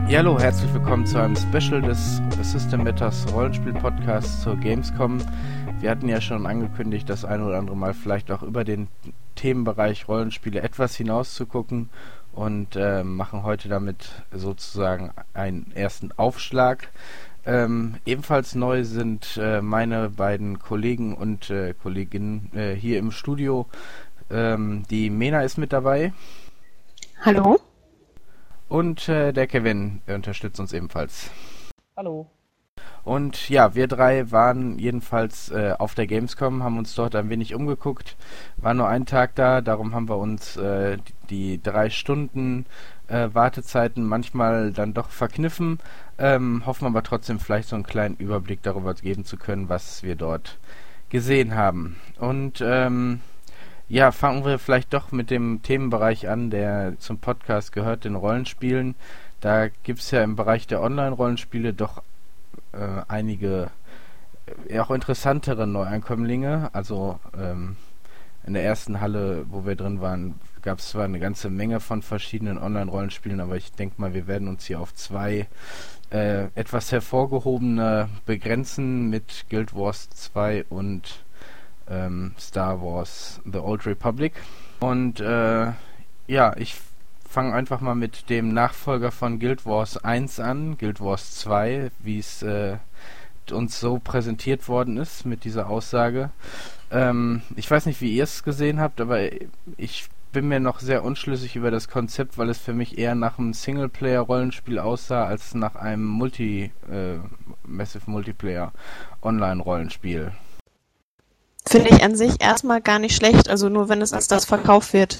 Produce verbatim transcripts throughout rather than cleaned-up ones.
Ja, hallo, herzlich willkommen zu einem Special des System Matters Rollenspiel-Podcasts zur Gamescom. Wir hatten ja schon angekündigt, das ein oder andere Mal vielleicht auch über den Themenbereich Rollenspiele etwas hinaus zu gucken und äh, machen heute damit sozusagen einen ersten Aufschlag. Ähm, ebenfalls neu sind äh, meine beiden Kollegen und äh, Kolleginnen äh, hier im Studio. Ähm, die Mena ist mit dabei. Hallo. Und äh, der Kevin unterstützt uns ebenfalls. Hallo. Und ja, wir drei waren jedenfalls äh, auf der Gamescom, haben uns dort ein wenig umgeguckt. War nur ein Tag da, darum haben wir uns äh, die, die drei Stunden äh, Wartezeiten manchmal dann doch verkniffen. Ähm, hoffen aber trotzdem vielleicht so einen kleinen Überblick darüber geben zu können, was wir dort gesehen haben. Und ähm, ja, fangen wir vielleicht doch mit dem Themenbereich an, der zum Podcast gehört, den Rollenspielen. Da gibt es ja im Bereich der Online-Rollenspiele doch äh, einige äh, auch interessantere Neuankömmlinge. Also ähm, in der ersten Halle, wo wir drin waren, gab es zwar eine ganze Menge von verschiedenen Online-Rollenspielen, aber ich denke mal, wir werden uns hier auf zwei äh, etwas hervorgehobene begrenzen mit Guild Wars zwei und Ähm, Star Wars The Old Republic. Und äh, ja, ich fange einfach mal mit dem Nachfolger von Guild Wars eins an, Guild Wars zwei, wie es äh, uns so präsentiert worden ist mit dieser Aussage. Ähm, ich weiß nicht, wie ihr es gesehen habt, aber ich bin mir noch sehr unschlüssig über das Konzept, weil es für mich eher nach einem Singleplayer-Rollenspiel aussah, als nach einem Multi, äh, Massive Multiplayer Online-Rollenspiel. Finde ich an sich erstmal gar nicht schlecht, also nur wenn es als das verkauft wird.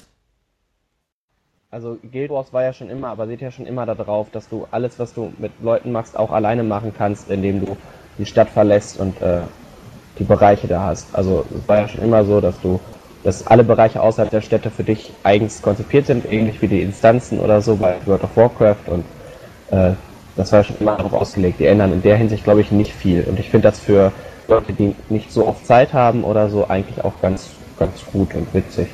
Also Guild Wars war ja schon immer, aber seht ja schon immer darauf, dass du alles, was du mit Leuten machst, auch alleine machen kannst, indem du die Stadt verlässt und äh, die Bereiche da hast. Also es war ja schon immer so, dass du, dass alle Bereiche außerhalb der Städte für dich eigens konzipiert sind, ähnlich wie die Instanzen oder so bei World of Warcraft, und äh, das war schon immer darauf ausgelegt. Die ändern in der Hinsicht, glaube ich, nicht viel. Und ich finde das für Leute, die nicht so oft Zeit haben oder so, eigentlich auch ganz, ganz gut und witzig.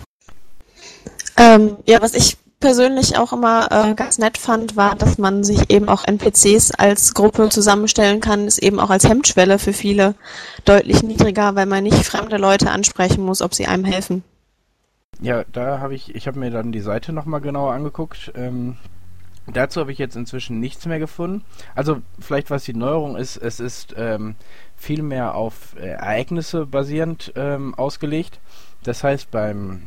Ähm, ja, was ich persönlich auch immer äh, ganz nett fand, war, dass man sich eben auch N P Cs als Gruppe zusammenstellen kann, ist eben auch als Hemmschwelle für viele deutlich niedriger, weil man nicht fremde Leute ansprechen muss, ob sie einem helfen. Ja, da habe ich, ich habe mir dann die Seite nochmal genauer angeguckt. Ähm, dazu habe ich jetzt inzwischen nichts mehr gefunden. Also vielleicht was die Neuerung ist, es ist ähm, viel mehr auf äh, Ereignisse basierend ähm, ausgelegt. Das heißt, beim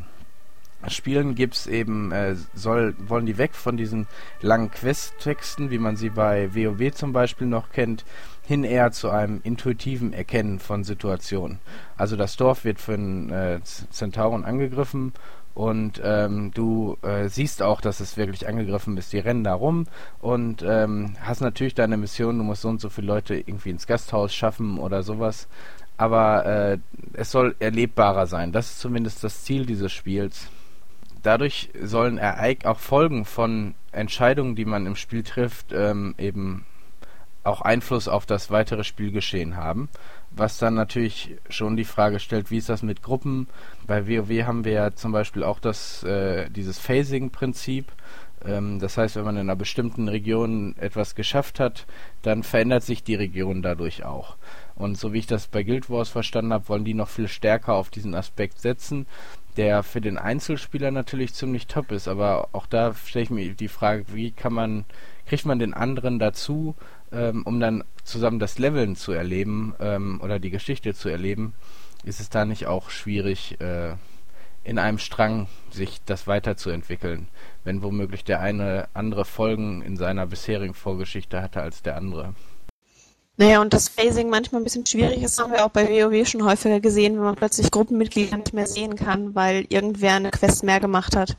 Spielen gibt's eben, äh, soll, wollen die weg von diesen langen Quest-Texten, wie man sie bei WoW zum Beispiel noch kennt, hin eher zu einem intuitiven Erkennen von Situationen. Also das Dorf wird von äh, Zentauren angegriffen und ähm, du äh, siehst auch, dass es wirklich angegriffen ist. Die rennen da rum und ähm, hast natürlich deine Mission, du musst so und so viele Leute irgendwie ins Gasthaus schaffen oder sowas. Aber äh, es soll erlebbarer sein. Das ist zumindest das Ziel dieses Spiels. Dadurch sollen Ereign- auch Folgen von Entscheidungen, die man im Spiel trifft, ähm, eben auch Einfluss auf das weitere Spielgeschehen haben. Was dann natürlich schon die Frage stellt, wie ist das mit Gruppen? Bei WoW haben wir ja zum Beispiel auch das, äh, dieses Phasing-Prinzip. Ähm, das heißt, wenn man in einer bestimmten Region etwas geschafft hat, dann verändert sich die Region dadurch auch. Und so wie ich das bei Guild Wars verstanden habe, wollen die noch viel stärker auf diesen Aspekt setzen, der für den Einzelspieler natürlich ziemlich top ist. Aber auch da stelle ich mir die Frage, wie kann man, kriegt man den anderen dazu, ähm, um dann zusammen das Leveln zu erleben ähm, oder die Geschichte zu erleben, ist es da nicht auch schwierig, äh, in einem Strang sich das weiterzuentwickeln, wenn womöglich der eine andere Folgen in seiner bisherigen Vorgeschichte hatte als der andere. Naja, und das Phasing manchmal ein bisschen schwierig ist, haben wir auch bei WoW schon häufiger gesehen, wenn man plötzlich Gruppenmitglieder nicht mehr sehen kann, weil irgendwer eine Quest mehr gemacht hat.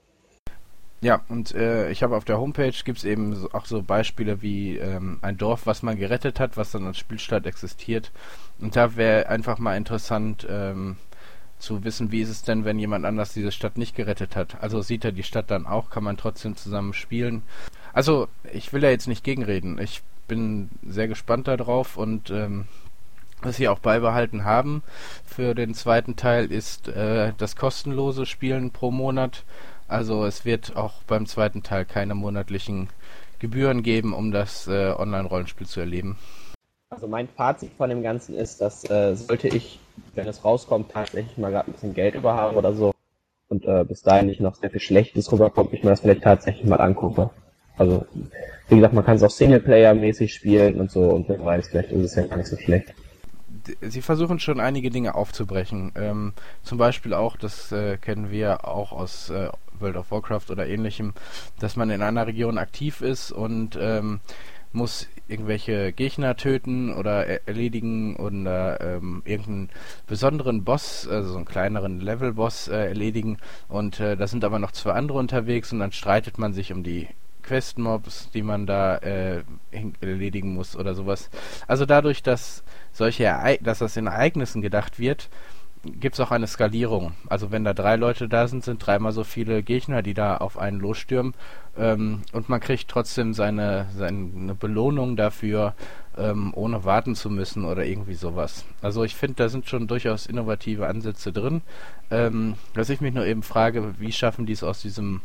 Ja, und äh, ich habe auf der Homepage gibt's eben so, auch so Beispiele wie ähm, ein Dorf, was man gerettet hat, was dann als Spielstadt existiert. Und da wäre einfach mal interessant ähm, zu wissen, wie ist es denn, wenn jemand anders diese Stadt nicht gerettet hat. Also sieht er die Stadt dann auch, kann man trotzdem zusammen spielen. Also ich will ja jetzt nicht gegenreden. Ich bin sehr gespannt darauf und ähm, was sie auch beibehalten haben für den zweiten Teil ist äh, das kostenlose Spielen pro Monat. Also es wird auch beim zweiten Teil keine monatlichen Gebühren geben, um das äh, Online-Rollenspiel zu erleben? Also mein Fazit von dem Ganzen ist, dass äh, sollte ich, wenn es rauskommt, tatsächlich mal gerade ein bisschen Geld über haben oder so und äh, bis dahin nicht noch sehr viel Schlechtes rüberkommt, ich mir das vielleicht tatsächlich mal angucke. Also, wie gesagt, man kann es auch Singleplayer-mäßig spielen und so und wer weiß, vielleicht ist es ja gar nicht so schlecht. Sie versuchen schon einige Dinge aufzubrechen. Ähm, zum Beispiel auch, das äh, kennen wir auch aus äh, World of Warcraft oder ähnlichem, dass man in einer Region aktiv ist und ähm, muss irgendwelche Gegner töten oder er- erledigen oder ähm, irgendeinen besonderen Boss, also so einen kleineren Level-Boss äh, erledigen und äh, da sind aber noch zwei andere unterwegs und dann streitet man sich um die Quest-Mobs, die man da äh, hin- erledigen muss oder sowas. Also dadurch, dass solche Erei- dass das in Ereignissen gedacht wird, gibt es auch eine Skalierung. Also wenn da drei Leute da sind, sind dreimal so viele Gegner, die da auf einen losstürmen. Ähm, und man kriegt trotzdem seine, seine Belohnung dafür, ähm, ohne warten zu müssen oder irgendwie sowas. Also ich finde, da sind schon durchaus innovative Ansätze drin. Ähm, was ich mich nur eben frage, wie schaffen die es aus diesem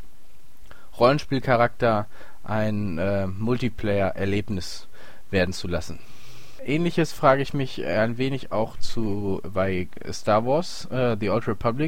Rollenspielcharakter ein äh, Multiplayer-Erlebnis werden zu lassen? Ähnliches frage ich mich ein wenig auch zu bei Star Wars, äh, The Old Republic.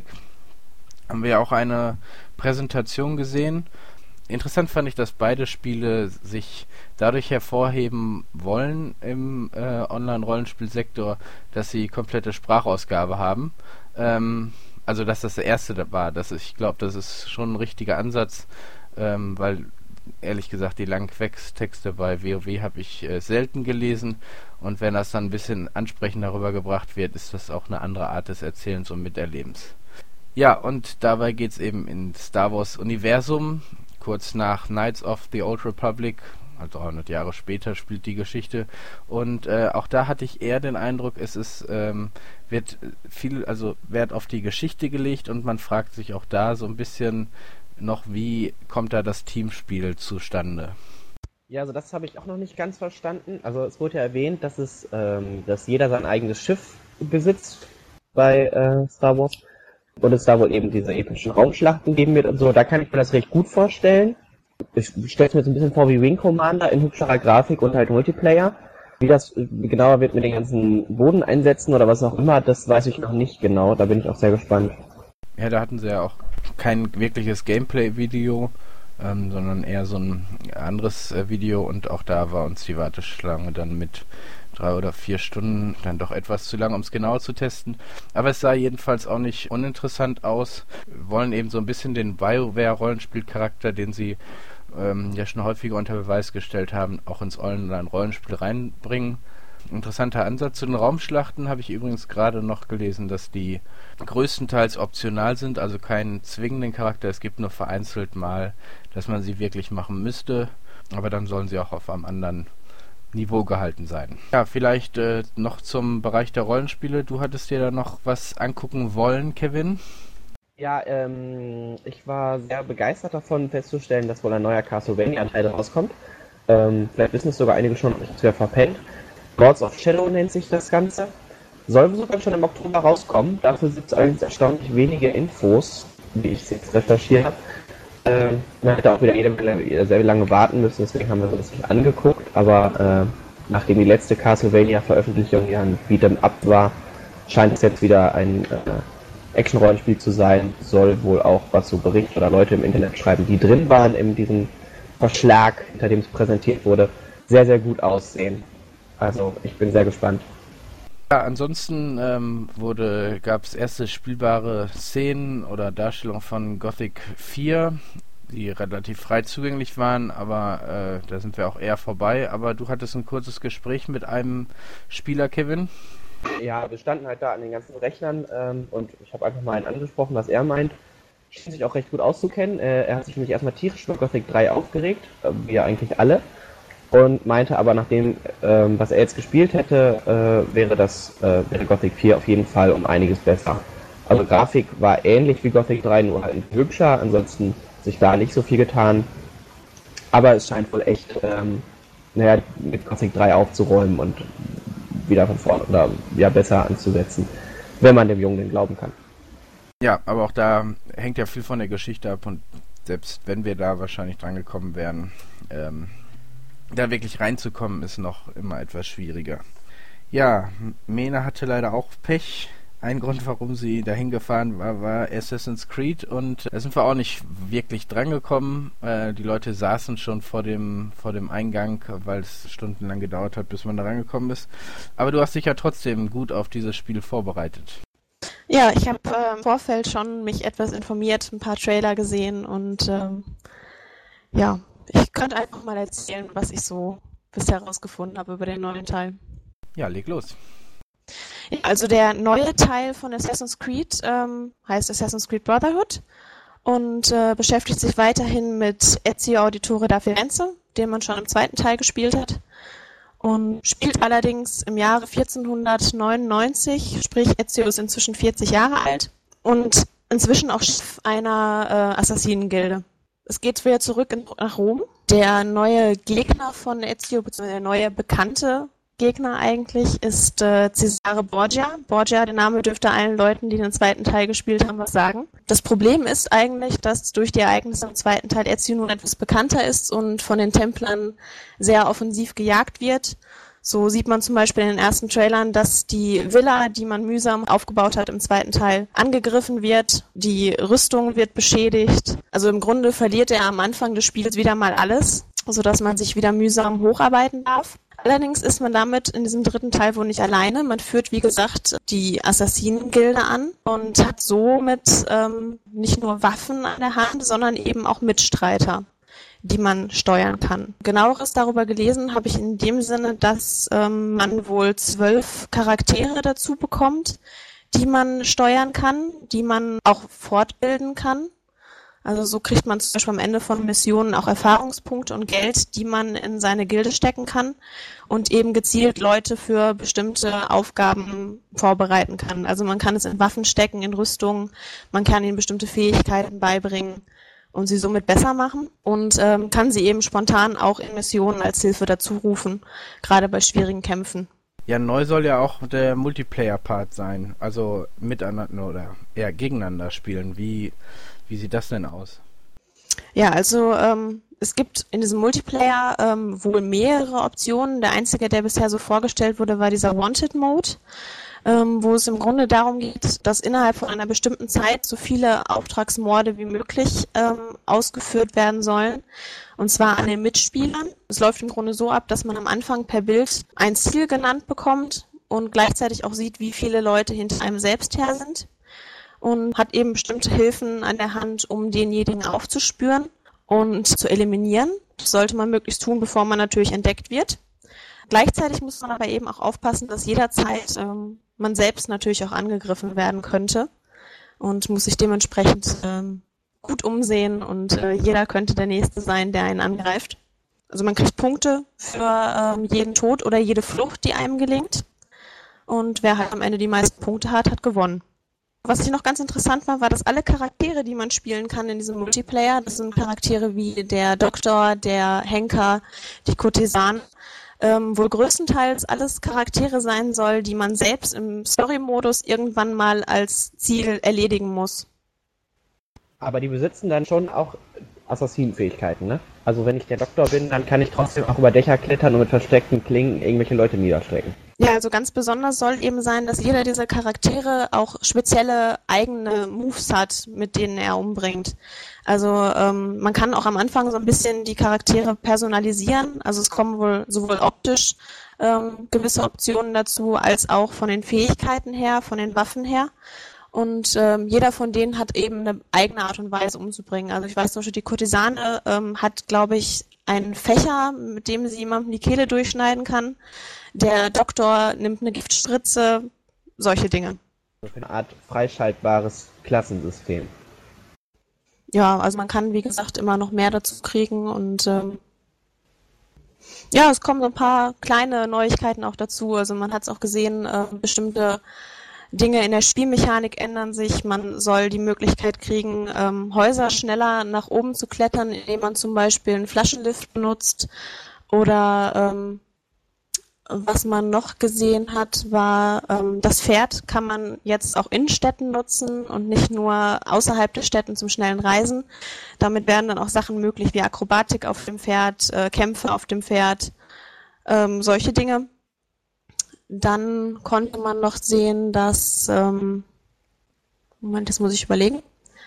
Haben wir ja auch eine Präsentation gesehen. Interessant fand ich, dass beide Spiele sich dadurch hervorheben wollen im äh, Online-Rollenspielsektor, dass sie komplette Sprachausgabe haben. Ähm, also dass das der erste da war. Das ist, ich glaube, das ist schon ein richtiger Ansatz, ähm, weil ehrlich gesagt, die Langquex-Texte bei WoW habe ich äh, selten gelesen und wenn das dann ein bisschen ansprechender rübergebracht wird, ist das auch eine andere Art des Erzählens und Miterlebens. Ja, und dabei geht's eben in Star Wars Universum, kurz nach Knights of the Old Republic, also hundert Jahre später spielt die Geschichte und äh, auch da hatte ich eher den Eindruck, es ist ähm, wird viel, also Wert auf die Geschichte gelegt und man fragt sich auch da so ein bisschen noch, wie kommt da das Teamspiel zustande? Ja, also das habe ich auch noch nicht ganz verstanden. Also es wurde ja erwähnt, dass es, ähm, dass jeder sein eigenes Schiff besitzt bei äh, Star Wars und es da wohl eben diese epischen Raumschlachten geben wird und so. Da kann ich mir das recht gut vorstellen. Ich stelle es mir jetzt ein bisschen vor wie Wing Commander in hübscherer Grafik und halt Multiplayer. Wie das genauer wird mit den ganzen Bodeneinsätzen oder was auch immer, das weiß ich noch nicht genau. Da bin ich auch sehr gespannt. Ja, da hatten sie ja auch kein wirkliches Gameplay-Video, ähm, sondern eher so ein anderes äh, Video und auch da war uns die Warteschlange dann mit drei oder vier Stunden dann doch etwas zu lang, um es genauer zu testen. Aber es sah jedenfalls auch nicht uninteressant aus. Wir wollen eben so ein bisschen den BioWare-Rollenspielcharakter, den sie ähm, ja schon häufiger unter Beweis gestellt haben, auch ins Online-Rollenspiel reinbringen. Interessanter Ansatz. Zu den Raumschlachten habe ich übrigens gerade noch gelesen, dass die größtenteils optional sind, also keinen zwingenden Charakter. Es gibt nur vereinzelt mal, dass man sie wirklich machen müsste, aber dann sollen sie auch auf einem anderen Niveau gehalten sein. Ja, vielleicht äh, noch zum Bereich der Rollenspiele. Du hattest dir da noch was angucken wollen, Kevin? Ja, ähm, ich war sehr begeistert davon festzustellen, dass wohl ein neuer Castlevania-Teil rauskommt. Ähm, vielleicht wissen es sogar einige schon, ich hab's ja verpennt. Lords of Shadow nennt sich das Ganze. Soll sogar schon im Oktober rauskommen. Dafür gibt es allerdings erstaunlich wenige Infos, wie ich es jetzt recherchiert habe. Ähm, man hätte auch wieder jede Menge, sehr lange warten müssen, deswegen haben wir uns das nicht angeguckt. Aber äh, nachdem die letzte Castlevania-Veröffentlichung ja ein Beat'em Up war, scheint es jetzt wieder ein äh, Action-Rollenspiel zu sein. Soll wohl auch, was so Berichte oder Leute im Internet schreiben, die drin waren in diesem Verschlag, hinter dem es präsentiert wurde, sehr, sehr gut aussehen. Also, ich bin sehr gespannt. Ja, ansonsten ähm, wurde gab es erste spielbare Szenen oder Darstellungen von Gothic vier, die relativ frei zugänglich waren, aber äh, da sind wir auch eher vorbei. Aber du hattest ein kurzes Gespräch mit einem Spieler, Kevin. Ja, wir standen halt da an den ganzen Rechnern ähm, und ich habe einfach mal einen angesprochen, was er meint. Schien sich auch recht gut auszukennen. Äh, er hat sich nämlich erstmal tierisch über Gothic drei aufgeregt, äh, wie ja eigentlich alle. Und meinte aber, nach dem, ähm, was er jetzt gespielt hätte, äh, wäre das äh, wäre Gothic vier auf jeden Fall um einiges besser. Also Grafik war ähnlich wie Gothic drei, nur halt hübscher, ansonsten sich da nicht so viel getan. Aber es scheint wohl echt, ähm, naja, mit Gothic drei aufzuräumen und wieder von vorne oder ja besser anzusetzen, wenn man dem Jungen denn glauben kann. Ja, aber auch da hängt ja viel von der Geschichte ab und selbst wenn wir da wahrscheinlich dran gekommen wären, ähm, da wirklich reinzukommen, ist noch immer etwas schwieriger. Ja, Mena hatte leider auch Pech. Ein Grund, warum sie dahin gefahren war, war Assassin's Creed und da sind wir auch nicht wirklich dran gekommen. Äh, die Leute saßen schon vor dem vor dem Eingang, weil es stundenlang gedauert hat, bis man da rangekommen ist. Aber du hast dich ja trotzdem gut auf dieses Spiel vorbereitet. Ja, ich habe äh, im Vorfeld schon mich etwas informiert, ein paar Trailer gesehen und ähm, ja, ich könnte einfach mal erzählen, was ich so bisher herausgefunden habe über den neuen Teil. Ja, leg los. Ja, also der neue Teil von Assassin's Creed ähm, heißt Assassin's Creed Brotherhood und äh, beschäftigt sich weiterhin mit Ezio Auditore da Firenze, den man schon im zweiten Teil gespielt hat. Und spielt allerdings im Jahre vierzehnhundertneunundneunzig, sprich Ezio ist inzwischen vierzig Jahre alt und inzwischen auch Chef einer äh, Assassinengilde. Es geht wieder zurück in, nach Rom. Der neue Gegner von Ezio, beziehungsweise der neue bekannte Gegner eigentlich, ist äh, Cesare Borgia. Borgia, der Name dürfte allen Leuten, die den zweiten Teil gespielt haben, was sagen. Das Problem ist eigentlich, dass durch die Ereignisse im zweiten Teil Ezio nun etwas bekannter ist und von den Templern sehr offensiv gejagt wird. So sieht man zum Beispiel in den ersten Trailern, dass die Villa, die man mühsam aufgebaut hat im zweiten Teil, angegriffen wird. Die Rüstung wird beschädigt. Also im Grunde verliert er am Anfang des Spiels wieder mal alles, sodass man sich wieder mühsam hocharbeiten darf. Allerdings ist man damit in diesem dritten Teil wohl nicht alleine. Man führt, wie gesagt, die Assassinengilde an und hat somit ähm, nicht nur Waffen an der Hand, sondern eben auch Mitstreiter, die man steuern kann. Genaueres darüber gelesen habe ich in dem Sinne, dass ähm, man wohl zwölf Charaktere dazu bekommt, die man steuern kann, die man auch fortbilden kann. Also so kriegt man zum Beispiel am Ende von Missionen auch Erfahrungspunkte und Geld, die man in seine Gilde stecken kann und eben gezielt Leute für bestimmte Aufgaben vorbereiten kann. Also man kann es in Waffen stecken, in Rüstungen, man kann ihnen bestimmte Fähigkeiten beibringen und sie somit besser machen und ähm, kann sie eben spontan auch in Missionen als Hilfe dazu rufen, gerade bei schwierigen Kämpfen. Ja, neu soll ja auch der Multiplayer-Part sein, also miteinander oder eher gegeneinander spielen. Wie Wie sieht das denn aus? Ja, also ähm, es gibt in diesem Multiplayer ähm, wohl mehrere Optionen. Der einzige, der bisher so vorgestellt wurde, war dieser Wanted-Mode, ähm, wo es im Grunde darum geht, dass innerhalb von einer bestimmten Zeit so viele Auftragsmorde wie möglich ähm, ausgeführt werden sollen. Und zwar an den Mitspielern. Es läuft im Grunde so ab, dass man am Anfang per Bild ein Ziel genannt bekommt und gleichzeitig auch sieht, wie viele Leute hinter einem selbst her sind. Und hat eben bestimmte Hilfen an der Hand, um denjenigen aufzuspüren und zu eliminieren. Das sollte man möglichst tun, bevor man natürlich entdeckt wird. Gleichzeitig muss man aber eben auch aufpassen, dass jederzeit ähm, man selbst natürlich auch angegriffen werden könnte und muss sich dementsprechend ähm, gut umsehen und äh, jeder könnte der Nächste sein, der einen angreift. Also man kriegt Punkte für ähm, jeden Tod oder jede Flucht, die einem gelingt. Und wer halt am Ende die meisten Punkte hat, hat gewonnen. Was ich noch ganz interessant war, war, dass alle Charaktere, die man spielen kann in diesem Multiplayer, das sind Charaktere wie der Doktor, der Henker, die Kurtisanen, ähm, wohl größtenteils alles Charaktere sein soll, die man selbst im Story-Modus irgendwann mal als Ziel erledigen muss. Aber die besitzen dann schon auch Assassinenfähigkeiten, ne? Also wenn ich der Doktor bin, dann kann ich trotzdem auch über Dächer klettern und mit versteckten Klingen irgendwelche Leute niederstrecken. Ja, also ganz besonders soll eben sein, dass jeder dieser Charaktere auch spezielle eigene Moves hat, mit denen er umbringt. Also ähm, man kann auch am Anfang so ein bisschen die Charaktere personalisieren. Also es kommen wohl sowohl optisch ähm, gewisse Optionen dazu, als auch von den Fähigkeiten her, von den Waffen her. Und ähm, jeder von denen hat eben eine eigene Art und Weise umzubringen. Also ich weiß zum Beispiel, die Kurtisane ähm, hat, glaube ich, einen Fächer, mit dem sie jemandem die Kehle durchschneiden kann. Der Doktor nimmt eine Giftspritze, solche Dinge. Eine Art freischaltbares Klassensystem. Ja, also man kann, wie gesagt, immer noch mehr dazu kriegen und ähm, ja, es kommen so ein paar kleine Neuigkeiten auch dazu. Also man hat es auch gesehen, äh, bestimmte Dinge in der Spielmechanik ändern sich. Man soll die Möglichkeit kriegen, ähm, Häuser schneller nach oben zu klettern, indem man zum Beispiel einen Flaschenlift benutzt oder ähm, Was man noch gesehen hat, war, ähm, das Pferd kann man jetzt auch in Städten nutzen und nicht nur außerhalb der Städten zum schnellen Reisen. Damit werden dann auch Sachen möglich wie Akrobatik auf dem Pferd, äh, Kämpfe auf dem Pferd, ähm, solche Dinge. Dann konnte man noch sehen, dass, ähm, Moment, das muss ich überlegen.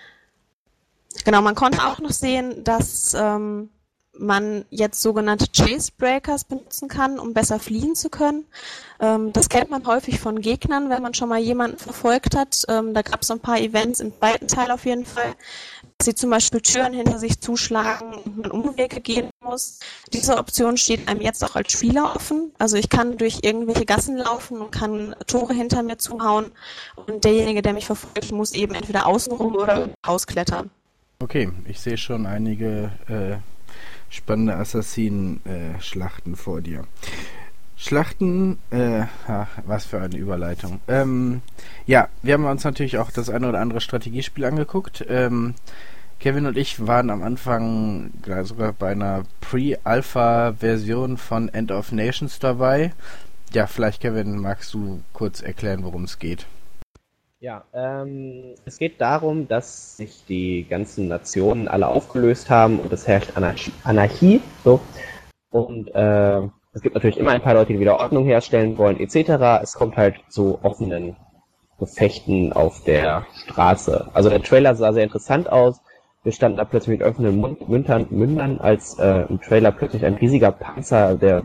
Genau, man konnte auch noch sehen, dass ähm, man jetzt sogenannte Chasebreakers benutzen kann, um besser fliehen zu können. Ähm, das kennt man häufig von Gegnern, wenn man schon mal jemanden verfolgt hat. Ähm, da gab es so ein paar Events im zweiten Teil auf jeden Fall, dass sie zum Beispiel Türen hinter sich zuschlagen und man Umwege gehen muss. Diese Option steht einem jetzt auch als Spieler offen. Also ich kann durch irgendwelche Gassen laufen und kann Tore hinter mir zuhauen und derjenige, der mich verfolgt, muss eben entweder außenrum oder rausklettern. Okay, ich sehe schon einige äh, spannende Assassinen-Schlachten äh, vor dir. Schlachten, äh, ach, was für eine Überleitung. Ähm, ja, wir haben uns natürlich auch das eine oder andere Strategiespiel angeguckt. Ähm, Kevin und ich waren am Anfang sogar bei einer Pre-Alpha-Version von End of Nations dabei. Ja, vielleicht, Kevin, magst du kurz erklären, worum es geht? Ja, ähm, es geht darum, dass sich die ganzen Nationen alle aufgelöst haben und es herrscht Anarchie, Anarchie so. Und äh, es gibt natürlich immer ein paar Leute, die wieder Ordnung herstellen wollen, et cetera. Es kommt halt zu offenen Gefechten auf der Straße. Also der Trailer sah sehr interessant aus. Wir standen da plötzlich mit offenen Mund, Mündern, Mündern, als äh, im Trailer plötzlich ein riesiger Panzer, der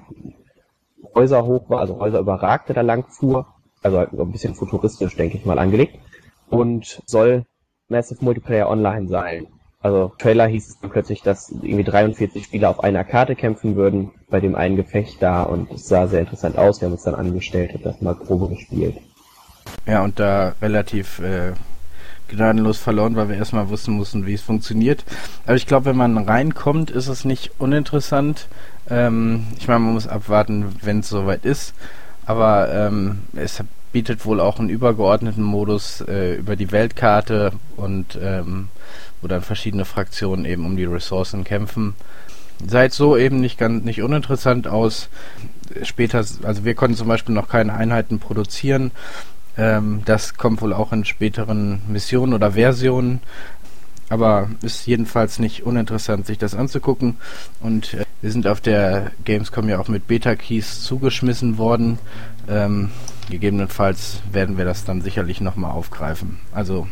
Häuser hoch war, also Häuser überragte, da lang fuhr. Also halt so ein bisschen futuristisch, denke ich mal, angelegt. Und soll Massive Multiplayer Online sein. Also Trailer hieß es dann plötzlich, dass irgendwie dreiundvierzig Spieler auf einer Karte kämpfen würden, bei dem einen Gefecht da. Und es sah sehr interessant aus. Wir haben uns dann angestellt und das mal Probe gespielt. Ja, und da relativ äh, gnadenlos verloren, weil wir erstmal wissen mussten, wie es funktioniert. Aber ich glaube, wenn man reinkommt, ist es nicht uninteressant. Ähm, ich meine, man muss abwarten, wenn es soweit ist. Aber ähm, es bietet wohl auch einen übergeordneten Modus äh, über die Weltkarte und ähm, wo dann verschiedene Fraktionen eben um die Ressourcen kämpfen. Sah jetzt so eben nicht ganz nicht uninteressant aus. Später, also wir konnten zum Beispiel noch keine Einheiten produzieren. Ähm, das kommt wohl auch in späteren Missionen oder Versionen. Aber ist jedenfalls nicht uninteressant, sich das anzugucken. Und äh, wir sind auf der Gamescom ja auch mit Beta-Keys zugeschmissen worden. Ähm, gegebenenfalls werden wir das dann sicherlich nochmal aufgreifen. Also,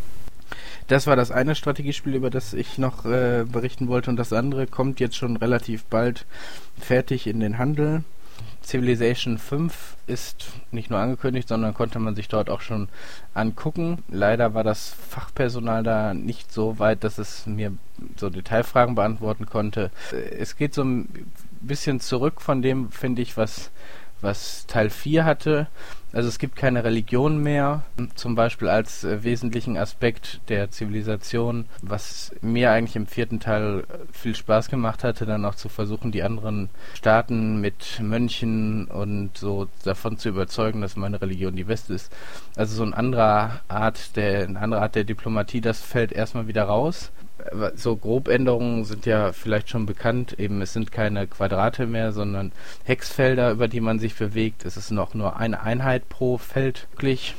das war das eine Strategiespiel, über das ich noch äh, berichten wollte. Und das andere kommt jetzt schon relativ bald fertig in den Handel. Civilization fünf ist nicht nur angekündigt, sondern konnte man sich dort auch schon angucken. Leider war das Fachpersonal da nicht so weit, dass es mir so Detailfragen beantworten konnte. Es geht so ein bisschen zurück von dem, finde ich, was, was Teil vier hatte. Also es gibt keine Religion mehr, zum Beispiel als äh, wesentlichen Aspekt der Zivilisation, was mir eigentlich im vierten Teil viel Spaß gemacht hatte, dann auch zu versuchen, die anderen Staaten mit Mönchen und so davon zu überzeugen, dass meine Religion die beste ist. Also so eine andere Art der, eine andere Art der Diplomatie, das fällt erstmal wieder raus. So Grobänderungen sind ja vielleicht schon bekannt, eben es sind keine Quadrate mehr, sondern Hexfelder, über die man sich bewegt. Es ist noch nur eine Einheit pro Feld möglich.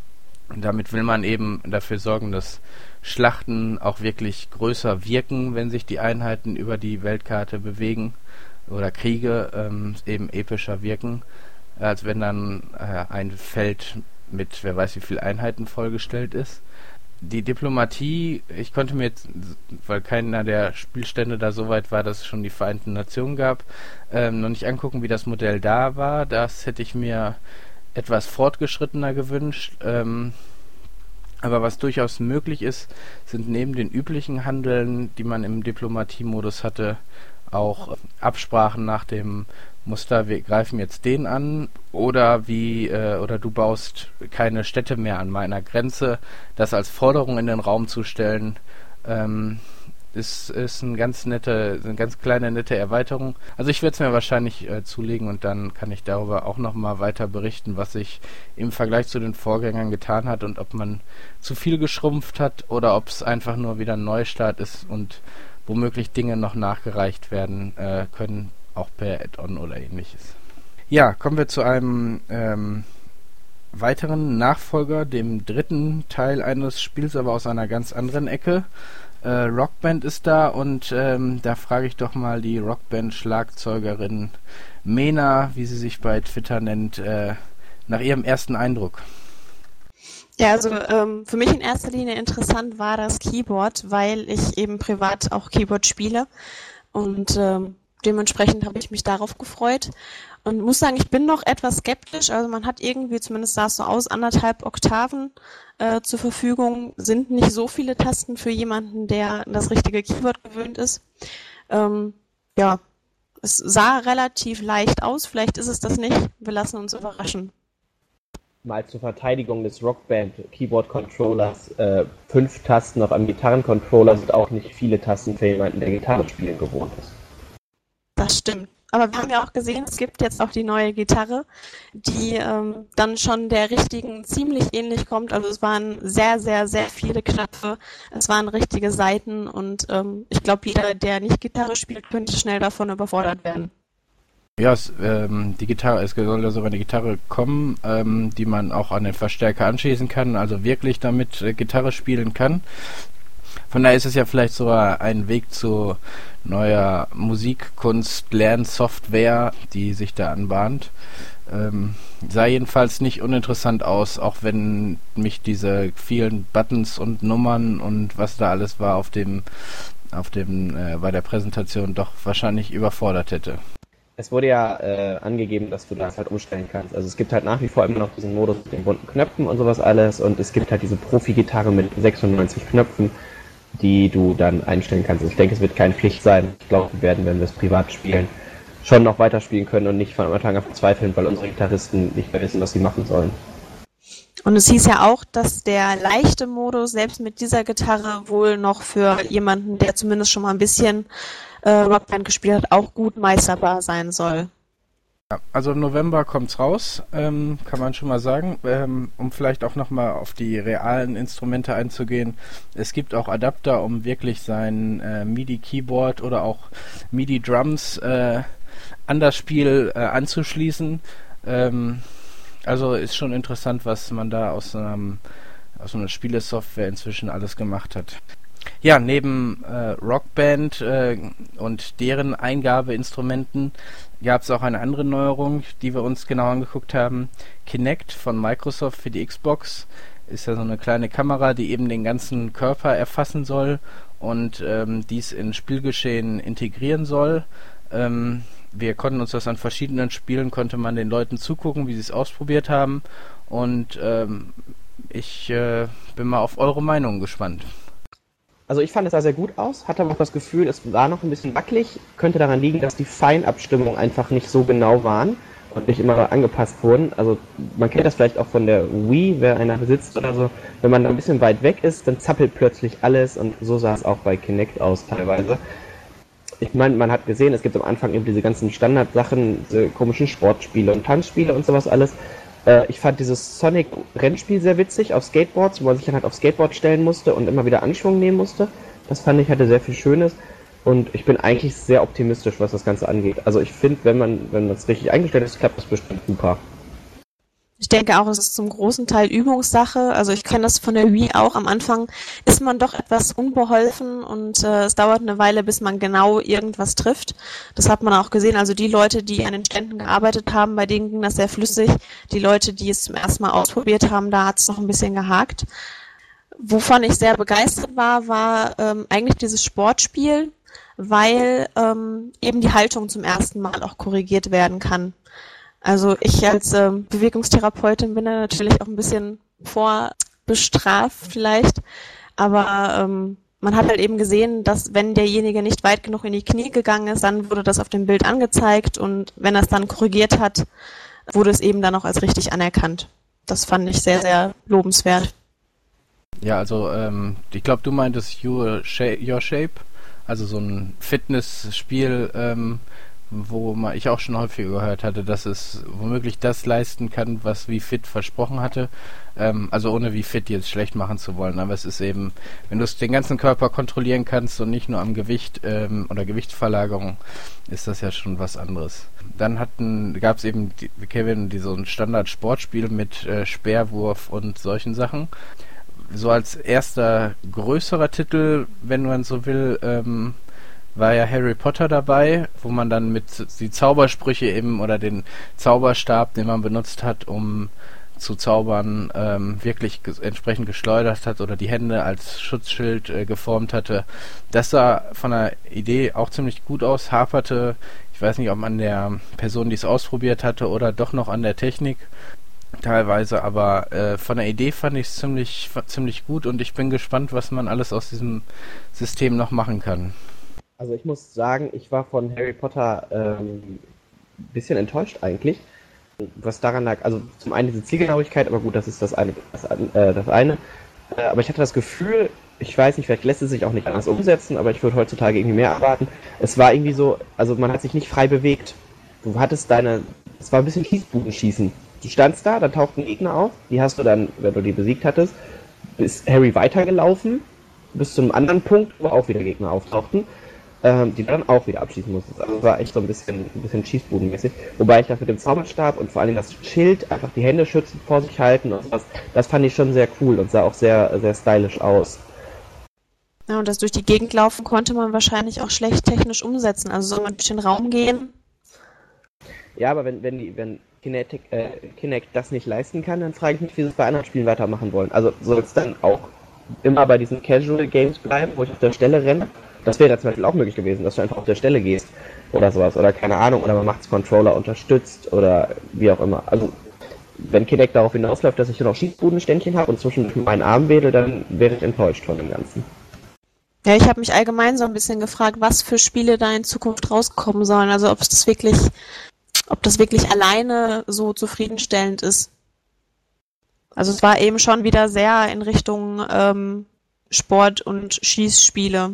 Und damit will man eben dafür sorgen, dass Schlachten auch wirklich größer wirken, wenn sich die Einheiten über die Weltkarte bewegen oder Kriege ähm, eben epischer wirken, als wenn dann äh, ein Feld mit wer weiß wie viel Einheiten vollgestellt ist. Die Diplomatie, ich konnte mir jetzt, weil keiner der Spielstände da so weit war, dass es schon die Vereinten Nationen gab, ähm, noch nicht angucken, wie das Modell da war. Das hätte ich mir etwas fortgeschrittener gewünscht. Ähm, aber was durchaus möglich ist, sind neben den üblichen Handeln, die man im Diplomatie-Modus hatte, auch Absprachen nach dem Muster, wir greifen jetzt den an, oder wie äh, oder du baust keine Städte mehr an meiner Grenze. Das als Forderung in den Raum zu stellen, ähm, ist ist eine ganz nette, eine ganz kleine nette Erweiterung. Also ich werde es mir wahrscheinlich äh, zulegen und dann kann ich darüber auch nochmal weiter berichten, was sich im Vergleich zu den Vorgängern getan hat und ob man zu viel geschrumpft hat oder ob es einfach nur wieder ein Neustart ist und womöglich Dinge noch nachgereicht werden äh, können, auch per Add-on oder ähnliches. Ja, kommen wir zu einem ähm, weiteren Nachfolger, dem dritten Teil eines Spiels, aber aus einer ganz anderen Ecke. Äh, Rockband ist da und ähm, da frage ich doch mal die Rockband-Schlagzeugerin Mena, wie sie sich bei Twitter nennt, äh, nach ihrem ersten Eindruck. Ja, also ähm, für mich in erster Linie interessant war das Keyboard, weil ich eben privat auch Keyboard spiele und ähm, dementsprechend habe ich mich darauf gefreut und muss sagen, ich bin noch etwas skeptisch, also man hat irgendwie, zumindest sah es so aus, anderthalb Oktaven äh, zur Verfügung, sind nicht so viele Tasten für jemanden, der das richtige Keyboard gewöhnt ist. Ähm, ja, es sah relativ leicht aus, vielleicht ist es das nicht, wir lassen uns überraschen. Mal zur Verteidigung des Rockband Keyboard Controllers, äh, fünf Tasten auf einem Gitarrencontroller sind auch nicht viele Tasten für jemanden, der Gitarre spielen gewohnt ist. Das stimmt. Aber wir haben ja auch gesehen, es gibt jetzt auch die neue Gitarre, die ähm, dann schon der richtigen ziemlich ähnlich kommt. Also es waren sehr, sehr, sehr viele Knöpfe, es waren richtige Saiten und ähm, ich glaube, jeder, der nicht Gitarre spielt, könnte schnell davon überfordert werden. Ja, es, ähm, die Gitarre, es soll da sogar eine Gitarre kommen, ähm, die man auch an den Verstärker anschließen kann, also wirklich damit äh, Gitarre spielen kann. Von daher ist es ja vielleicht sogar ein Weg zu neuer Musikkunst, Lernsoftware, die sich da anbahnt. Ähm, sah jedenfalls nicht uninteressant aus, auch wenn mich diese vielen Buttons und Nummern und was da alles war auf dem, auf dem, äh, bei der Präsentation doch wahrscheinlich überfordert hätte. Es wurde ja äh, angegeben, dass du das halt umstellen kannst. Also es gibt halt nach wie vor immer noch diesen Modus mit den bunten Knöpfen und sowas alles und es gibt halt diese Profi-Gitarre mit sechsundneunzig Knöpfen, die du dann einstellen kannst. Also ich denke, es wird keine Pflicht sein. Ich glaube, wir werden, wenn wir es privat spielen, schon noch weiterspielen können und nicht von Anfang an verzweifeln, weil unsere Gitarristen nicht mehr wissen, was sie machen sollen. Und es hieß ja auch, dass der leichte Modus selbst mit dieser Gitarre wohl noch für jemanden, der zumindest schon mal ein bisschen äh, Rockband gespielt hat, auch gut meisterbar sein soll. Ja, also im November kommt's raus, ähm, kann man schon mal sagen, ähm, um vielleicht auch nochmal auf die realen Instrumente einzugehen. Es gibt auch Adapter, um wirklich sein äh, MIDI-Keyboard oder auch MIDI-Drums äh, an das Spiel äh, anzuschließen. Ähm, also ist schon interessant, was man da aus einem, aus einer Spielesoftware inzwischen alles gemacht hat. Ja, neben äh, Rockband äh, und deren Eingabeinstrumenten gab es auch eine andere Neuerung, die wir uns genau angeguckt haben. Kinect von Microsoft für die Xbox ist ja so eine kleine Kamera, die eben den ganzen Körper erfassen soll und ähm, dies in Spielgeschehen integrieren soll. Ähm, wir konnten uns das an verschiedenen Spielen, konnte man den Leuten zugucken, wie sie es ausprobiert haben und ähm, ich äh, bin mal auf eure Meinung gespannt. Also ich fand es sah sehr gut aus, hatte aber auch das Gefühl, es war noch ein bisschen wackelig, könnte daran liegen, dass die Feinabstimmungen einfach nicht so genau waren und nicht immer angepasst wurden. Also man kennt das vielleicht auch von der Wii, wer einer besitzt oder so, wenn man da ein bisschen weit weg ist, dann zappelt plötzlich alles und so sah es auch bei Kinect aus teilweise. Ich meine, man hat gesehen, es gibt am Anfang eben diese ganzen Standardsachen, diese komischen Sportspiele und Tanzspiele und sowas alles. Ich fand dieses Sonic-Rennspiel sehr witzig auf Skateboards, wo man sich dann halt auf Skateboard stellen musste und immer wieder Anschwung nehmen musste. Das fand ich hatte sehr viel Schönes und ich bin eigentlich sehr optimistisch, was das Ganze angeht. Also ich finde, wenn man wenn man es richtig eingestellt ist, klappt das bestimmt super. Ich denke auch, es ist zum großen Teil Übungssache. Also ich kenne das von der Wii auch. Am Anfang ist man doch etwas unbeholfen und äh, es dauert eine Weile, bis man genau irgendwas trifft. Das hat man auch gesehen. Also die Leute, die an den Ständen gearbeitet haben, bei denen ging das sehr flüssig. Die Leute, die es zum ersten Mal ausprobiert haben, da hat es noch ein bisschen gehakt. Wovon ich sehr begeistert war, war ähm, eigentlich dieses Sportspiel, weil ähm, eben die Haltung zum ersten Mal auch korrigiert werden kann. Also ich als ähm, Bewegungstherapeutin bin da natürlich auch ein bisschen vorbestraft vielleicht, aber ähm, man hat halt eben gesehen, dass wenn derjenige nicht weit genug in die Knie gegangen ist, dann wurde das auf dem Bild angezeigt und wenn er es dann korrigiert hat, wurde es eben dann auch als richtig anerkannt. Das fand ich sehr, sehr lobenswert. Ja, also ähm, ich glaube, du meintest Your Shape, Your Shape, also so ein Fitnessspiel, ähm, wo man, ich auch schon häufiger gehört hatte, dass es womöglich das leisten kann, was Wii Fit versprochen hatte. Ähm, also ohne Wii Fit jetzt schlecht machen zu wollen, aber es ist eben, wenn du es den ganzen Körper kontrollieren kannst und nicht nur am Gewicht ähm, oder Gewichtsverlagerung, ist das ja schon was anderes. Dann hatten, gab es eben, die, Kevin, die so ein Standard-Sportspiel mit äh, Speerwurf und solchen Sachen. So als erster größerer Titel, wenn man so will, ähm, war ja Harry Potter dabei, wo man dann mit die Zaubersprüche eben oder den Zauberstab, den man benutzt hat, um zu zaubern, ähm, wirklich ges- entsprechend geschleudert hat oder die Hände als Schutzschild äh, geformt hatte. Das sah von der Idee auch ziemlich gut aus, haperte, ich weiß nicht, ob an der Person, die es ausprobiert hatte oder doch noch an der Technik teilweise, aber äh, von der Idee fand ich es ziemlich, ziemlich gut und ich bin gespannt, was man alles aus diesem System noch machen kann. Also ich muss sagen, ich war von Harry Potter ähm, ein bisschen enttäuscht eigentlich. Was daran lag, also zum einen diese Zielgenauigkeit, aber gut, das ist das eine. Das, äh, das eine. Äh, aber ich hatte das Gefühl, ich weiß nicht, vielleicht lässt es sich auch nicht anders umsetzen, aber ich würde heutzutage irgendwie mehr erwarten. Es war irgendwie so, also man hat sich nicht frei bewegt. Du hattest deine, es war ein bisschen Kiesbudenschießen. Du standst da, da tauchten Gegner auf, die hast du dann, wenn du die besiegt hattest, ist Harry weitergelaufen, bis zu einem anderen Punkt, wo auch wieder Gegner auftauchten. Ähm, die du dann auch wieder abschießen musstest. Also es war echt so ein bisschen, ein bisschen Schießbudenmäßig. Wobei ich das mit dem Zauberstab und vor allem das Schild, einfach die Hände schützend vor sich halten und sowas, das fand ich schon sehr cool und sah auch sehr, sehr stylisch aus. Ja, und das durch die Gegend laufen konnte man wahrscheinlich auch schlecht technisch umsetzen. Also soll man durch den Raum gehen? Ja, aber wenn, wenn die, wenn Kinetic, äh, Kinect das nicht leisten kann, dann frage ich mich, wie sie es bei anderen Spielen weitermachen wollen. Also soll es dann auch immer bei diesen Casual Games bleiben, wo ich auf der Stelle renne? Das wäre zum Beispiel auch möglich gewesen, dass du einfach auf der Stelle gehst oder sowas oder keine Ahnung, oder man macht es Controller unterstützt oder wie auch immer. Also wenn Kinect darauf hinausläuft, dass ich nur noch Schießbudenständchen habe und zwischen meinen Armen wedel, dann wäre ich enttäuscht von dem Ganzen. Ja, ich habe mich allgemein so ein bisschen gefragt, was für Spiele da in Zukunft rauskommen sollen. Also ob es das wirklich, ob das wirklich alleine so zufriedenstellend ist. Also es war eben schon wieder sehr in Richtung ähm, Sport- und Schießspiele.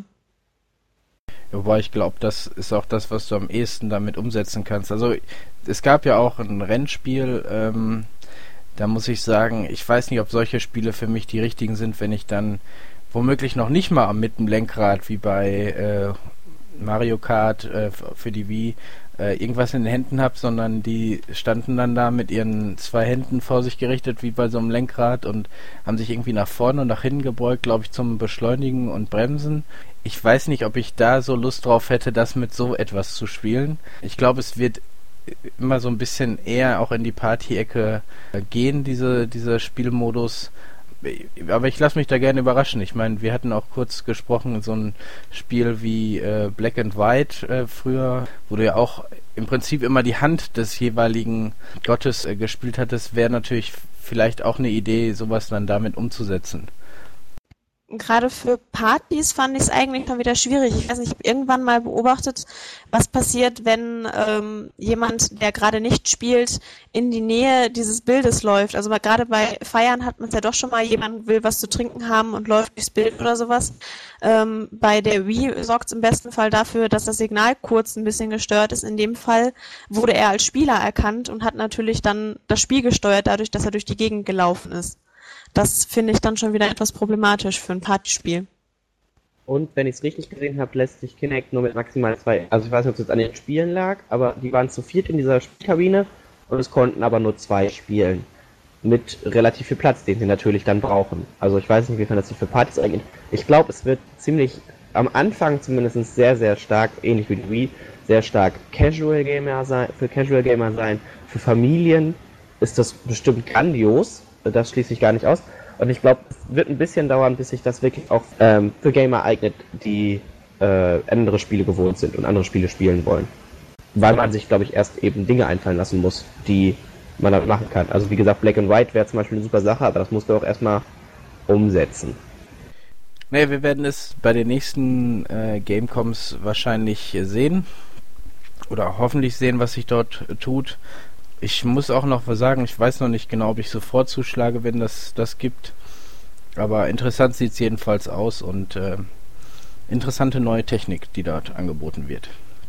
Wobei ich glaube, das ist auch das, was du am ehesten damit umsetzen kannst. Also es gab ja auch ein Rennspiel, ähm, da muss ich sagen, ich weiß nicht, ob solche Spiele für mich die richtigen sind, wenn ich dann womöglich noch nicht mal mit dem Lenkrad wie bei äh, Mario Kart äh, für die Wii äh, irgendwas in den Händen habe, sondern die standen dann da mit ihren zwei Händen vor sich gerichtet wie bei so einem Lenkrad und haben sich irgendwie nach vorne und nach hinten gebeugt, glaube ich, zum Beschleunigen und Bremsen. Ich weiß nicht, ob ich da so Lust drauf hätte, das mit so etwas zu spielen. Ich glaube, es wird immer so ein bisschen eher auch in die Party-Ecke gehen, diese, dieser Spielmodus. Aber ich lasse mich da gerne überraschen. Ich meine, wir hatten auch kurz gesprochen, so ein Spiel wie äh, Black and White äh, früher, wo du ja auch im Prinzip immer die Hand des jeweiligen Gottes äh, gespielt hattest, wäre natürlich vielleicht auch eine Idee, sowas dann damit umzusetzen. Gerade für Partys fand ich es eigentlich schon wieder schwierig. Ich weiß nicht, ich habe irgendwann mal beobachtet, was passiert, wenn ähm, jemand, der gerade nicht spielt, in die Nähe dieses Bildes läuft. Also mal gerade bei Feiern hat man es ja doch schon mal, jemand will was zu trinken haben und läuft durchs Bild oder sowas. Ähm, bei der Wii sorgt es im besten Fall dafür, dass das Signal kurz ein bisschen gestört ist. In dem Fall wurde er als Spieler erkannt und hat natürlich dann das Spiel gesteuert, dadurch, dass er durch die Gegend gelaufen ist. Das finde ich dann schon wieder etwas problematisch für ein Partyspiel. Und wenn ich es richtig gesehen habe, lässt sich Kinect nur mit maximal zwei, also ich weiß nicht, ob es jetzt an den Spielen lag, aber die waren zu viert in dieser Spielkabine und es konnten aber nur zwei spielen. Mit relativ viel Platz, den sie natürlich dann brauchen. Also ich weiß nicht, wie viel das sich für Partys eignet. Ich glaube, es wird ziemlich, am Anfang zumindest sehr, sehr stark, ähnlich wie die Wii, sehr stark Casual Gamer sein, für Casual Gamer sein. Für Familien ist das bestimmt grandios. Das schließe ich gar nicht aus. Und ich glaube, es wird ein bisschen dauern, bis sich das wirklich auch ähm, für Gamer eignet, die äh, andere Spiele gewohnt sind und andere Spiele spielen wollen. Weil man sich, glaube ich, erst eben Dinge einfallen lassen muss, die man damit machen kann. Also wie gesagt, Black and White wäre zum Beispiel eine super Sache, aber das musst du auch erstmal umsetzen. Naja, wir werden es bei den nächsten äh, Gamecoms wahrscheinlich sehen. Oder hoffentlich sehen, was sich dort äh, tut. Ich muss auch noch was sagen, ich weiß noch nicht genau, ob ich sofort zuschlage, wenn das das gibt. Aber interessant sieht es jedenfalls aus und äh, interessante neue Technik, die dort angeboten wird.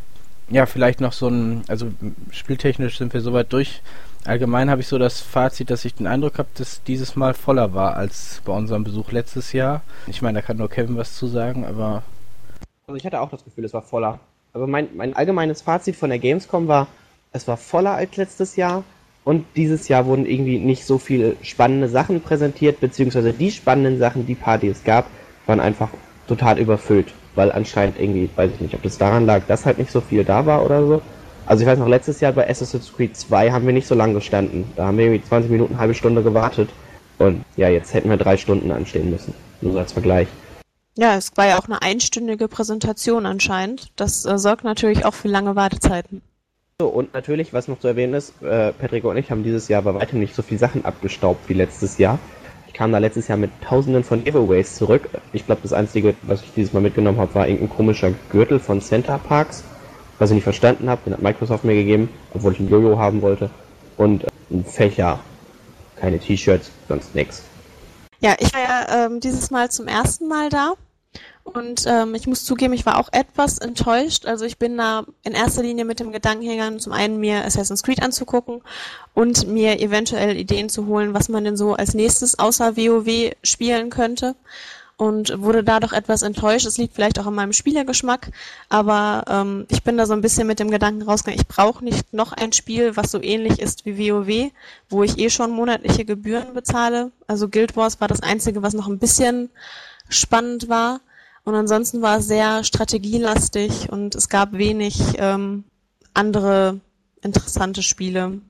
ja, vielleicht noch so ein, also spieltechnisch sind wir soweit durch. Allgemein habe ich so das Fazit, dass ich den Eindruck habe, dass dieses Mal voller war als bei unserem Besuch letztes Jahr. Ich meine, da kann nur Kevin was zu sagen, aber... Also ich hatte auch das Gefühl, es war voller. Also mein, mein allgemeines Fazit von der Gamescom war, es war voller als letztes Jahr und dieses Jahr wurden irgendwie nicht so viele spannende Sachen präsentiert, beziehungsweise die spannenden Sachen, die paar, die es gab, waren einfach total überfüllt, weil anscheinend irgendwie, weiß ich nicht, ob das daran lag, dass halt nicht so viel da war oder so. Also ich weiß noch, letztes Jahr bei Assassin's Creed zwei haben wir nicht so lange gestanden. Da haben wir irgendwie zwanzig Minuten, eine halbe Stunde gewartet. Und ja, jetzt hätten wir drei Stunden anstehen müssen. Nur so als Vergleich. Ja, es war ja auch eine einstündige Präsentation anscheinend. Das äh, sorgt natürlich auch für lange Wartezeiten. So, und natürlich, was noch zu erwähnen ist, äh, Patrick und ich haben dieses Jahr bei weitem nicht so viele Sachen abgestaubt wie letztes Jahr. Ich kam da letztes Jahr mit tausenden von Giveaways zurück. Ich glaube, das Einzige, was ich dieses Mal mitgenommen habe, war irgendein komischer Gürtel von Center Parks, was ich nicht verstanden habe. Den hat Microsoft mir gegeben, obwohl ich ein Jojo haben wollte. Und äh, ein Fächer. Keine T-Shirts, sonst nix. Ja, ich war ja ähm, dieses Mal zum ersten Mal da. Und ähm, ich muss zugeben, ich war auch etwas enttäuscht. Also ich bin da in erster Linie mit dem Gedanken hingegangen, zum einen mir Assassin's Creed anzugucken und mir eventuell Ideen zu holen, was man denn so als nächstes außer WoW spielen könnte. Und wurde da doch etwas enttäuscht. Es liegt vielleicht auch an meinem Spielergeschmack, aber ähm, ich bin da so ein bisschen mit dem Gedanken rausgegangen, ich brauche nicht noch ein Spiel, was so ähnlich ist wie WoW, wo ich eh schon monatliche Gebühren bezahle. Also Guild Wars war das Einzige, was noch ein bisschen spannend war. Und ansonsten war es sehr strategielastig und es gab wenig ähm, andere interessante Spiele.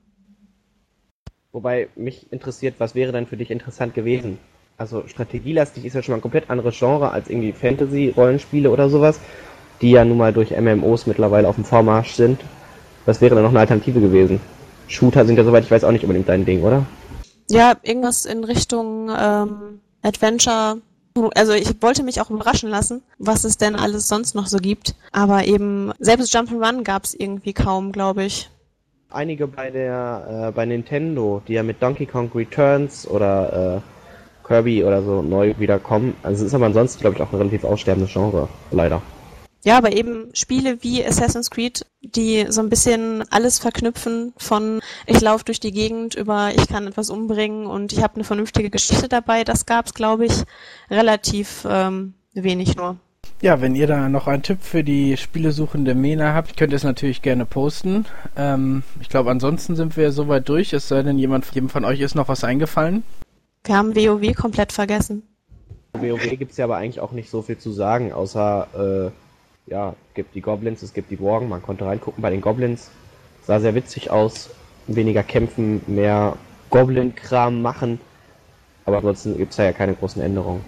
Wobei mich interessiert, was wäre denn für dich interessant gewesen? Also strategielastig ist ja schon mal ein komplett anderes Genre als irgendwie Fantasy-Rollenspiele oder sowas, die ja nun mal durch M M Os mittlerweile auf dem Vormarsch sind. Was wäre denn noch eine Alternative gewesen? Shooter sind ja, soweit ich weiß, auch nicht unbedingt dein Ding, oder? Ja, irgendwas in Richtung ähm, Adventure. Also ich wollte mich auch überraschen lassen, was es denn alles sonst noch so gibt. Aber eben, selbst Jump'n'Run gab es irgendwie kaum, glaube ich. Einige bei der äh, bei Nintendo, die ja mit Donkey Kong Returns oder äh, Kirby oder so neu wiederkommen. Also es ist aber ansonsten, glaube ich, auch ein relativ aussterbendes Genre, leider. Ja, aber eben Spiele wie Assassin's Creed, die so ein bisschen alles verknüpfen von ich laufe durch die Gegend über ich kann etwas umbringen und ich habe eine vernünftige Geschichte dabei, das gab's, glaube ich, relativ ähm, wenig nur. Ja, wenn ihr da noch einen Tipp für die spielesuchende Mena habt, könnt ihr es natürlich gerne posten. Ähm, ich glaube, ansonsten sind wir soweit durch, es sei denn, jemand jedem von euch ist noch was eingefallen. Wir haben WoW komplett vergessen. WoW gibt es ja aber eigentlich auch nicht so viel zu sagen, außer, äh, ja, es gibt die Goblins, es gibt die Worgen, man konnte reingucken bei den Goblins. Sah sehr witzig aus, weniger kämpfen, mehr Goblin-Kram machen, aber ansonsten gibt es ja keine großen Änderungen.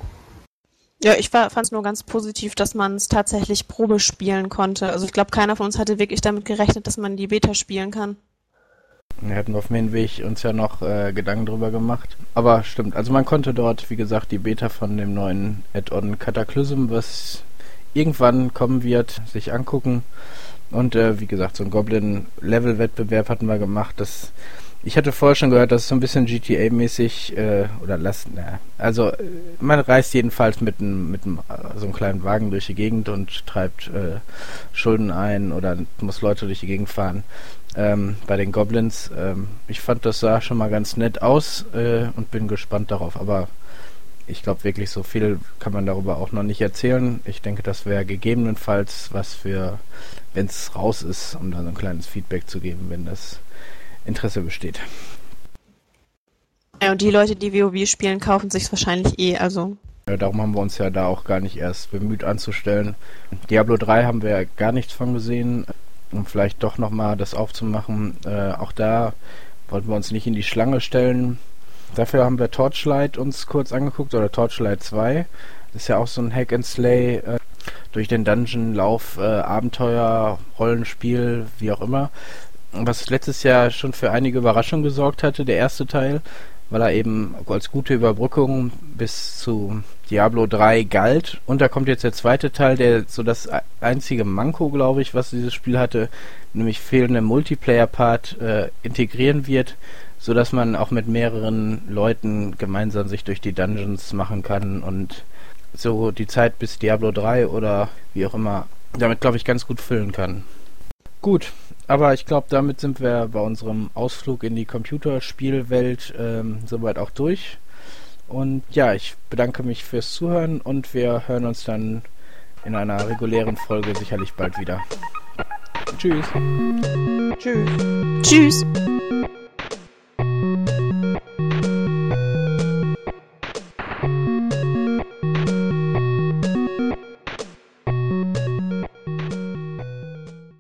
Ja, ich fand es nur ganz positiv, dass man es tatsächlich Probe spielen konnte. Also ich glaube, keiner von uns hatte wirklich damit gerechnet, dass man die Beta spielen kann. Wir hatten auf dem Hinweg uns ja noch äh, Gedanken drüber gemacht. Aber stimmt, also man konnte dort, wie gesagt, die Beta von dem neuen Add-on Cataclysm, was irgendwann kommen wird, sich angucken. Und äh, wie gesagt, so ein Goblin-Level-Wettbewerb hatten wir gemacht. Das, ich hatte vorher schon gehört, dass es so ein bisschen G T A-mäßig, äh, oder lass, na, also man reist jedenfalls mit einem mit einem, äh, so einem kleinen Wagen durch die Gegend und treibt äh, Schulden ein oder muss Leute durch die Gegend fahren. Ähm, bei den Goblins. Ähm, ich fand, das sah schon mal ganz nett aus äh, und bin gespannt darauf. Aber ich glaube wirklich, so viel kann man darüber auch noch nicht erzählen. Ich denke, das wäre gegebenenfalls was für, wenn es raus ist, um da so ein kleines Feedback zu geben, wenn das Interesse besteht. Ja, und die Leute, die WoW spielen, kaufen sich's wahrscheinlich eh, also. Ja, darum haben wir uns ja da auch gar nicht erst bemüht anzustellen. Diablo drei haben wir ja gar nichts von gesehen. Um vielleicht doch nochmal das aufzumachen, äh, auch da wollten wir uns nicht in die Schlange stellen. Dafür haben wir Torchlight uns kurz angeguckt, oder Torchlight zwei. Das ist ja auch so ein Hack and Slay, äh, durch den Dungeon-Lauf, äh, Abenteuer, Rollenspiel, wie auch immer. Was letztes Jahr schon für einige Überraschungen gesorgt hatte, der erste Teil, weil er eben als gute Überbrückung bis zu Diablo drei galt. Und da kommt jetzt der zweite Teil, der so das einzige Manko, glaube ich, was dieses Spiel hatte, nämlich fehlende Multiplayer-Part äh, integrieren wird, sodass man auch mit mehreren Leuten gemeinsam sich durch die Dungeons machen kann und so die Zeit bis Diablo drei oder wie auch immer damit, glaube ich, ganz gut füllen kann. Gut, aber ich glaube, damit sind wir bei unserem Ausflug in die Computerspielwelt ähm, soweit auch durch. Und ja, ich bedanke mich fürs Zuhören und wir hören uns dann in einer regulären Folge sicherlich bald wieder. Tschüss. Tschüss. Tschüss.